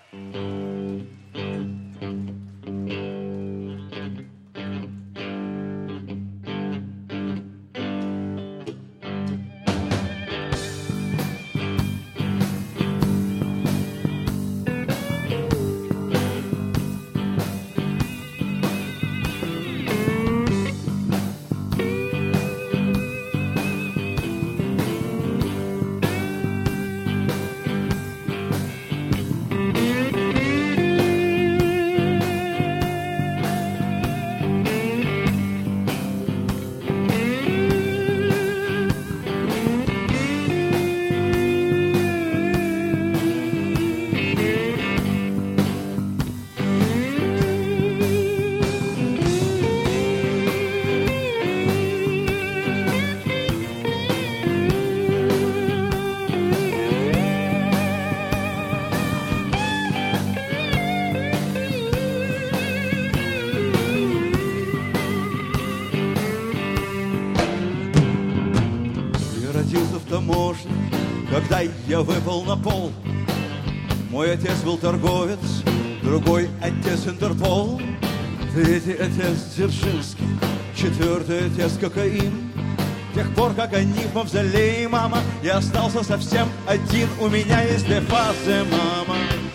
Когда я выпал на пол, мой отец был торговец, другой отец Интерпол, третий отец Дзержинский, четвертый отец кокаин. С тех пор, как они в мавзолее, мама, я остался совсем один. У меня есть две фазы, мама.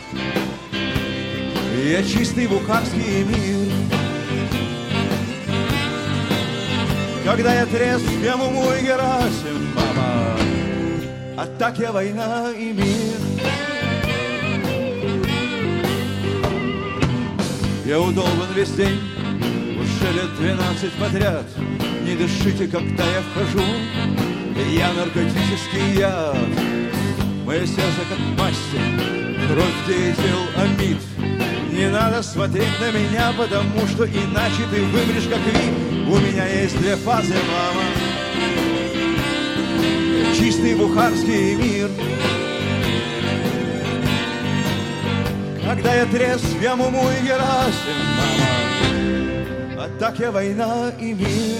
Я чистый бухарский мир. Когда я трезв, я Муму и Герасим, мама. А так я война и мир. Я удолбан весь день, уже лет 12 подряд. Не дышите, когда я вхожу, я наркотический яд. Мое сердце как мастер, кровь деятель амид. Не надо смотреть на меня, потому что иначе ты вымрешь как вид. У меня есть две фазы, мама. Чистый бухарский мир. Когда я трезв, я Муму и Герасим, мама. А так я война и мир.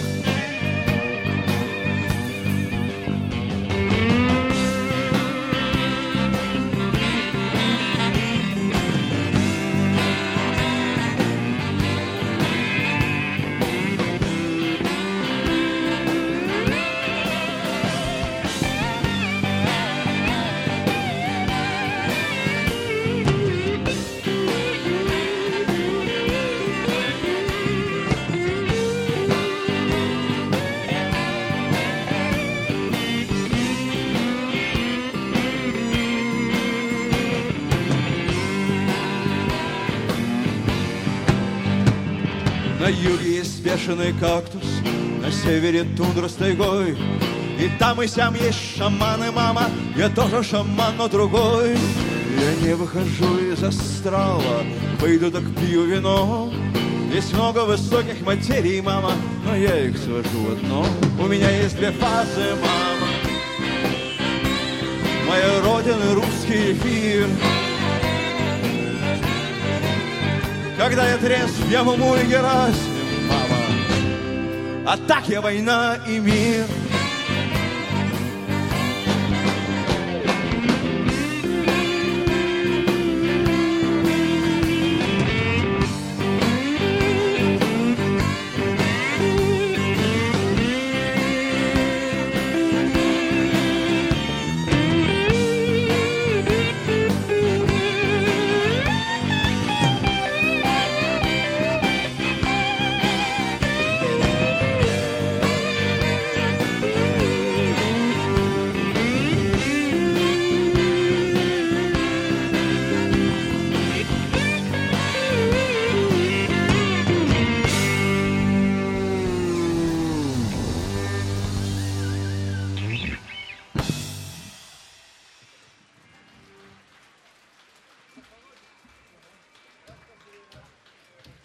На юге есть бешеный кактус, на севере тундра с тайгой. И там и сям есть шаманы, мама. Я тоже шаман, но другой. Я не выхожу из астрала, пойду так пью вино. Есть много высоких материй, мама, но я их свожу в одно. У меня есть две фазы, мама. Моя родина — русский эфир. Когда я трезв, я Муму и Герасим, мама. А так я война и мир.